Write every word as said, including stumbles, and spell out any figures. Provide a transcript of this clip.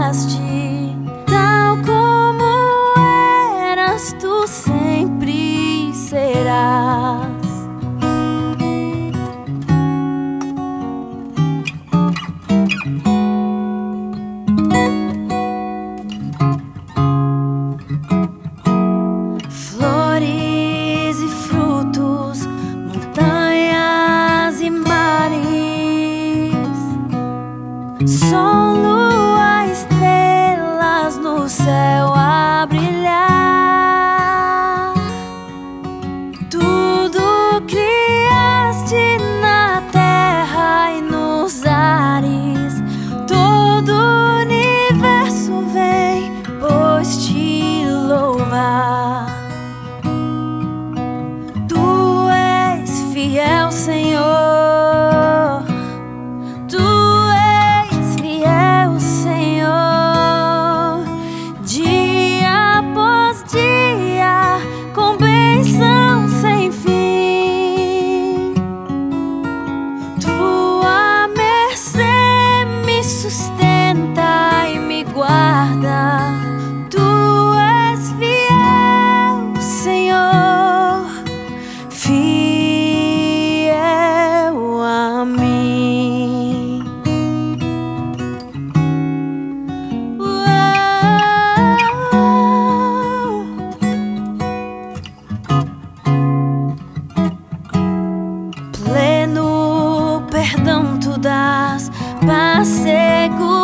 criaste, tal como eras, tu sempre serás. Flores e frutos, montanhas e mares, sol, lua, estrelas no céu a brilhar. Tudo criaste na terra e nos ares, todo o universo vem, pois te louvar. Tu és fiel, Senhor, Tu és fiel, Senhor, dia após dia, com bênção sem fim. Tua mercê me sustenta e me guarda. Tu és fiel, Senhor, fiel a mim. Uou. Pleno perdão tu dás, paz, segurança